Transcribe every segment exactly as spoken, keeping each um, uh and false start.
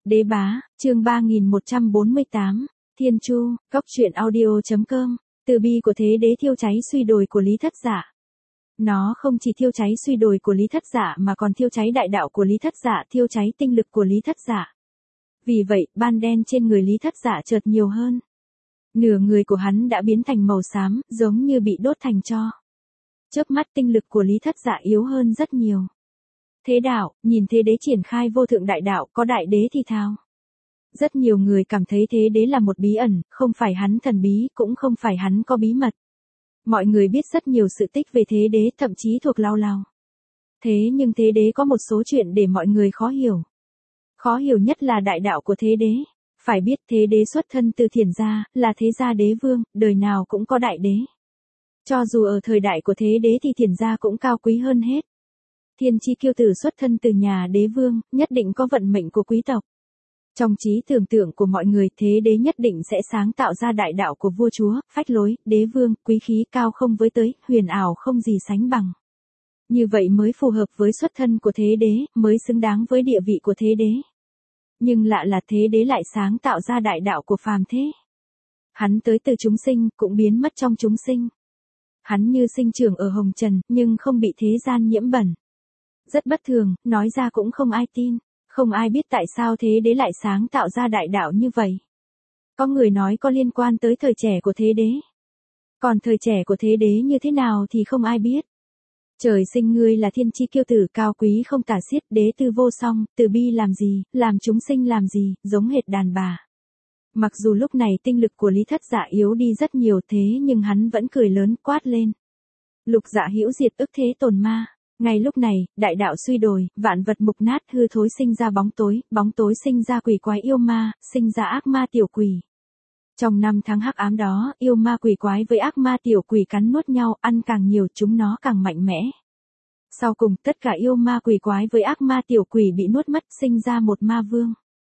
Đế bá, chương ba nghìn một trăm bốn mươi tám, Thiên Chu, Cóc truyện audio.com, từ bi của thế đế thiêu cháy suy đồi của Lý Thất Dạ. Nó không chỉ thiêu cháy suy đồi của Lý Thất Dạ mà còn thiêu cháy đại đạo của Lý Thất Dạ, thiêu cháy tinh lực của Lý Thất Dạ. Vì vậy, ban đen trên người Lý Thất Dạ chợt nhiều hơn. Nửa người của hắn đã biến thành màu xám, giống như bị đốt thành tro. Chớp mắt tinh lực của Lý Thất Dạ yếu hơn rất nhiều. Thế đạo, nhìn thế đế triển khai vô thượng đại đạo, có đại đế thì thào. Rất nhiều người cảm thấy thế đế là một bí ẩn, không phải hắn thần bí, cũng không phải hắn có bí mật. Mọi người biết rất nhiều sự tích về thế đế, thậm chí thuộc lao lao. Thế nhưng thế đế có một số chuyện để mọi người khó hiểu. Khó hiểu nhất là đại đạo của thế đế. Phải biết thế đế xuất thân từ Thiền gia, là thế gia đế vương, đời nào cũng có đại đế. Cho dù ở thời đại của thế đế thì Thiền gia cũng cao quý hơn hết. Thiên chi kiêu tử xuất thân từ nhà đế vương, nhất định có vận mệnh của quý tộc. Trong trí tưởng tượng của mọi người, thế đế nhất định sẽ sáng tạo ra đại đạo của vua chúa, phách lối, đế vương, quý khí cao không với tới, huyền ảo không gì sánh bằng. Như vậy mới phù hợp với xuất thân của thế đế, mới xứng đáng với địa vị của thế đế. Nhưng lạ là thế đế lại sáng tạo ra đại đạo của phàm thế. Hắn tới từ chúng sinh, cũng biến mất trong chúng sinh. Hắn như sinh trưởng ở hồng trần, nhưng không bị thế gian nhiễm bẩn. Rất bất thường, nói ra cũng không ai tin, không ai biết tại sao thế đế lại sáng tạo ra đại đạo như vậy. Có người nói có liên quan tới thời trẻ của thế đế. Còn thời trẻ của thế đế như thế nào thì không ai biết. Trời sinh ngươi là thiên chi kiêu tử cao quý không tả xiết, đế tư vô song, từ bi làm gì, làm chúng sinh làm gì, giống hệt đàn bà. Mặc dù lúc này tinh lực của Lý Thất Dạ yếu đi rất nhiều thế nhưng hắn vẫn cười lớn quát lên. Lục dạ hữu diệt ức thế tồn ma. Ngay lúc này, đại đạo suy đồi, vạn vật mục nát hư thối sinh ra bóng tối, bóng tối sinh ra quỷ quái yêu ma, sinh ra ác ma tiểu quỷ. Trong năm tháng hắc ám đó, yêu ma quỷ quái với ác ma tiểu quỷ cắn nuốt nhau, ăn càng nhiều chúng nó càng mạnh mẽ. Sau cùng tất cả yêu ma quỷ quái với ác ma tiểu quỷ bị nuốt mất, sinh ra một ma vương.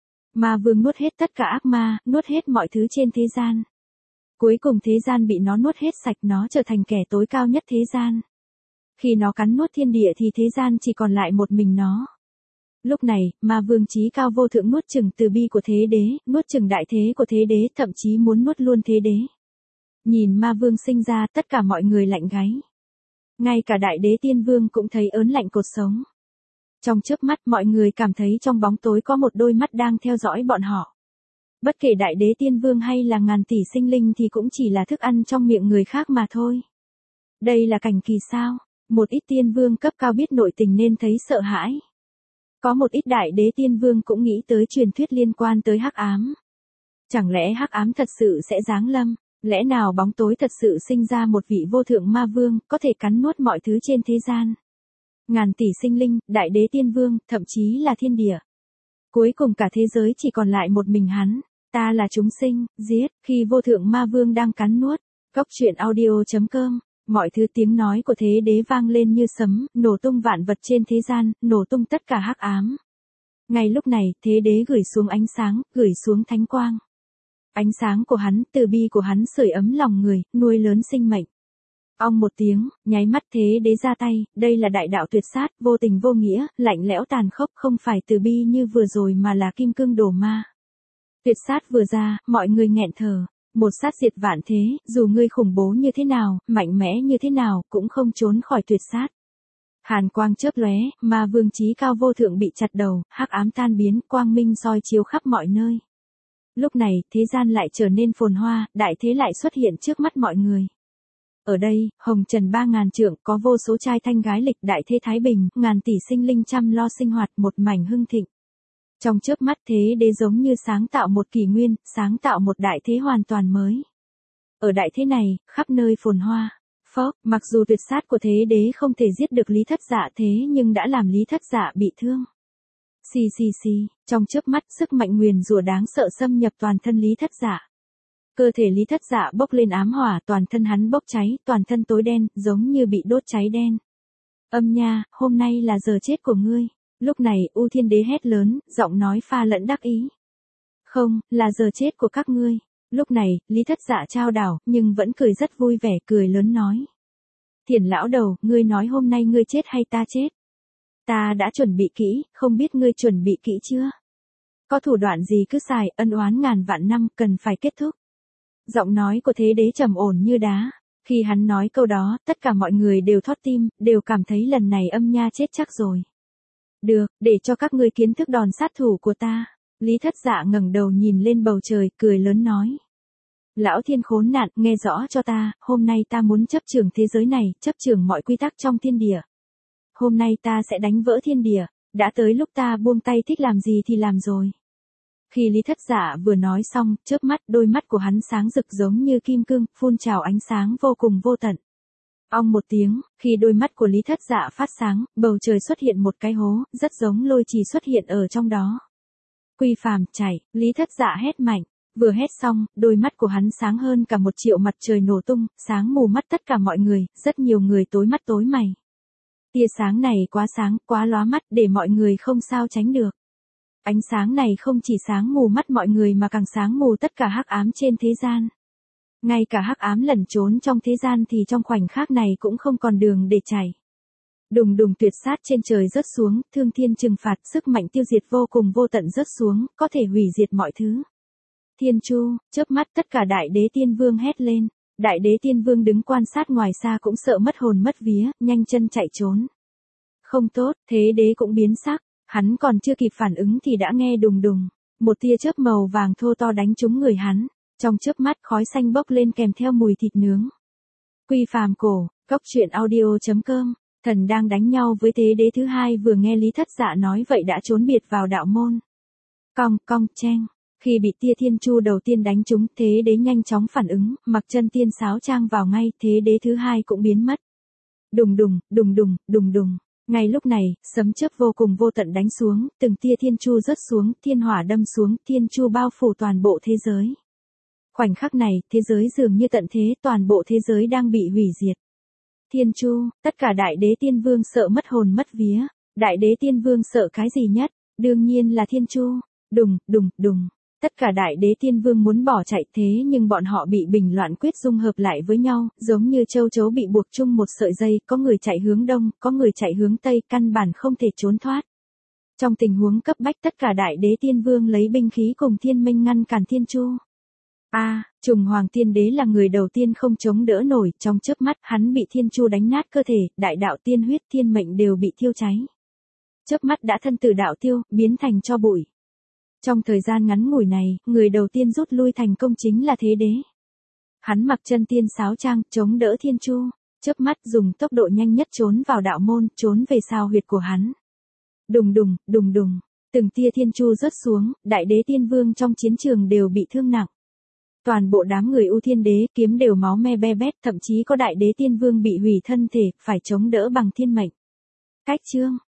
Ma vương nuốt hết tất cả ác ma, nuốt hết mọi thứ trên thế gian. Cuối cùng thế gian bị nó nuốt hết sạch, nó trở thành kẻ tối cao nhất thế gian. Khi nó cắn nuốt thiên địa thì thế gian chỉ còn lại một mình nó. Lúc này, ma vương chí cao vô thượng nuốt chửng từ bi của thế đế, nuốt chửng đại thế của thế đế, thậm chí muốn nuốt luôn thế đế. Nhìn ma vương sinh ra, tất cả mọi người lạnh gáy. Ngay cả đại đế tiên vương cũng thấy ớn lạnh cột sống. Trong chớp mắt mọi người cảm thấy trong bóng tối có một đôi mắt đang theo dõi bọn họ. Bất kể đại đế tiên vương hay là ngàn tỷ sinh linh thì cũng chỉ là thức ăn trong miệng người khác mà thôi. Đây là cảnh kỳ sao? Một ít tiên vương cấp cao biết nội tình nên thấy sợ hãi. Có một ít đại đế tiên vương cũng nghĩ tới truyền thuyết liên quan tới hắc ám. Chẳng lẽ hắc ám thật sự sẽ giáng lâm? Lẽ nào bóng tối thật sự sinh ra một vị vô thượng ma vương, có thể cắn nuốt mọi thứ trên thế gian? Ngàn tỷ sinh linh, đại đế tiên vương, thậm chí là thiên địa. Cuối cùng cả thế giới chỉ còn lại một mình hắn. Ta là chúng sinh, giết, khi vô thượng ma vương đang cắn nuốt. Cóc truyện audio.com. Mọi thứ tiếng nói của thế đế vang lên như sấm, nổ tung vạn vật trên thế gian, nổ tung tất cả hắc ám. Ngay lúc này, thế đế gửi xuống ánh sáng, gửi xuống thánh quang. Ánh sáng của hắn, từ bi của hắn sưởi ấm lòng người, nuôi lớn sinh mệnh. Ong một tiếng, nháy mắt thế đế ra tay, đây là đại đạo tuyệt sát, vô tình vô nghĩa, lạnh lẽo tàn khốc, không phải từ bi như vừa rồi mà là kim cương đổ ma. Tuyệt sát vừa ra, mọi người nghẹn thở. Một sát diệt vạn thế, dù ngươi khủng bố như thế nào, mạnh mẽ như thế nào, cũng không trốn khỏi tuyệt sát. Hàn quang chớp lóe, ma vương chí cao vô thượng bị chặt đầu, hắc ám tan biến, quang minh soi chiếu khắp mọi nơi. Lúc này, thế gian lại trở nên phồn hoa, đại thế lại xuất hiện trước mắt mọi người. Ở đây, hồng trần ba ngàn trượng, có vô số trai thanh gái lịch, đại thế thái bình, ngàn tỷ sinh linh chăm lo sinh hoạt, một mảnh hưng thịnh. Trong chớp mắt thế đế giống như sáng tạo một kỷ nguyên, sáng tạo một đại thế hoàn toàn mới. Ở đại thế này, khắp nơi phồn hoa. Phốc, mặc dù tuyệt sát của thế đế không thể giết được Lý Thất Dạ thế nhưng đã làm Lý Thất Dạ bị thương. Xì xì xì, trong chớp mắt sức mạnh nguyền rủa đáng sợ xâm nhập toàn thân Lý Thất Dạ. Cơ thể Lý Thất Dạ bốc lên ám hỏa, toàn thân hắn bốc cháy, toàn thân tối đen, giống như bị đốt cháy đen. Âm nha, hôm nay là giờ chết của ngươi. Lúc này, U Thiên Đế hét lớn, giọng nói pha lẫn đắc ý. Không, là giờ chết của các ngươi. Lúc này, Lý Thất Dạ trao đảo, nhưng vẫn cười rất vui vẻ, cười lớn nói. Thiền lão đầu, ngươi nói hôm nay ngươi chết hay ta chết? Ta đã chuẩn bị kỹ, không biết ngươi chuẩn bị kỹ chưa? có thủ đoạn gì cứ xài, ân oán ngàn vạn năm, cần phải kết thúc. Giọng nói của thế đế trầm ổn như đá. Khi hắn nói câu đó, tất cả mọi người đều thót tim, đều cảm thấy lần này âm nha chết chắc rồi. Được, để cho các ngươi kiến thức đòn sát thủ của ta. Lý Thất Dạ ngẩng đầu nhìn lên bầu trời, cười lớn nói. Lão thiên khốn nạn, nghe rõ cho ta, hôm nay ta muốn chấp trưởng thế giới này, chấp trưởng mọi quy tắc trong thiên địa. Hôm nay ta sẽ đánh vỡ thiên địa, đã tới lúc ta buông tay thích làm gì thì làm rồi. Khi Lý Thất Dạ vừa nói xong, chớp mắt, đôi mắt của hắn sáng rực giống như kim cương, phun trào ánh sáng vô cùng vô tận. Ong một tiếng, khi đôi mắt của Lý Thất Dạ phát sáng, bầu trời xuất hiện một cái hố, rất giống lôi trì xuất hiện ở trong đó. Quy phàm, chảy, Lý Thất Dạ hét mạnh. Vừa hét xong, đôi mắt của hắn sáng hơn cả một triệu mặt trời nổ tung, sáng mù mắt tất cả mọi người, rất nhiều người tối mắt tối mày. Tia sáng này quá sáng, quá lóa mắt, để mọi người không sao tránh được. Ánh sáng này không chỉ sáng mù mắt mọi người mà càng sáng mù tất cả hắc ám trên thế gian. Ngay cả hắc ám lẩn trốn trong thế gian thì trong khoảnh khắc này cũng không còn đường để chảy. Đùng đùng tuyệt sát trên trời rớt xuống, thương thiên trừng phạt, sức mạnh tiêu diệt vô cùng vô tận rớt xuống, có thể hủy diệt mọi thứ. Thiên Chu, chớp mắt tất cả đại đế tiên vương hét lên. Đại đế tiên vương đứng quan sát ngoài xa cũng sợ mất hồn mất vía, nhanh chân chạy trốn. Không tốt, thế đế cũng biến sắc, hắn còn chưa kịp phản ứng thì đã nghe đùng đùng. Một tia chớp màu vàng thô to đánh trúng người hắn, trong chớp mắt khói xanh bốc lên kèm theo mùi thịt nướng. Quy phàm cổ, cốc truyện audio chấm com, thần đang đánh nhau với thế đế thứ hai vừa nghe Lý Thất Dạ nói vậy đã trốn biệt vào đạo môn. Cong, cong, cheng. Khi bị tia thiên chu đầu tiên đánh trúng, thế đế nhanh chóng phản ứng, mặc chân tiên sáo trang vào ngay, thế đế thứ hai cũng biến mất. Đùng đùng, đùng đùng, đùng đùng. Ngay lúc này, sấm chớp vô cùng vô tận đánh xuống, từng tia thiên chu rớt xuống, thiên hỏa đâm xuống, thiên chu bao phủ toàn bộ thế giới. Khoảnh khắc này, thế giới dường như tận thế, toàn bộ thế giới đang bị hủy diệt. Thiên chu, tất cả đại đế tiên vương sợ mất hồn mất vía. Đại đế tiên vương sợ cái gì nhất? Đương nhiên là thiên chu. Đùng, đùng, đùng. Tất cả đại đế tiên vương muốn bỏ chạy thế nhưng bọn họ bị bình loạn quyết dung hợp lại với nhau, giống như châu chấu bị buộc chung một sợi dây, có người chạy hướng đông, có người chạy hướng tây, căn bản không thể trốn thoát. Trong tình huống cấp bách tất cả đại đế tiên vương lấy binh khí cùng thiên minh ngăn cản thiên chu. A, à, Trùng Hoàng Tiên Đế là người đầu tiên không chống đỡ nổi, trong chớp mắt hắn bị thiên chu đánh nát cơ thể, đại đạo tiên huyết thiên mệnh đều bị thiêu cháy. Chớp mắt đã thân tử đạo tiêu, biến thành tro bụi. Trong thời gian ngắn ngủi này, người đầu tiên rút lui thành công chính là thế đế. Hắn mặc chân tiên sáo trang, chống đỡ thiên chu, chớp mắt dùng tốc độ nhanh nhất trốn vào đạo môn, trốn về sao huyệt của hắn. Đùng đùng, đùng đùng, từng tia thiên chu rớt xuống, đại đế tiên vương trong chiến trường đều bị thương nặng. Toàn bộ đám người U Thiên Đế kiếm đều máu me be bét, thậm chí có đại đế tiên vương bị hủy thân thể, phải chống đỡ bằng thiên mệnh. Cách chương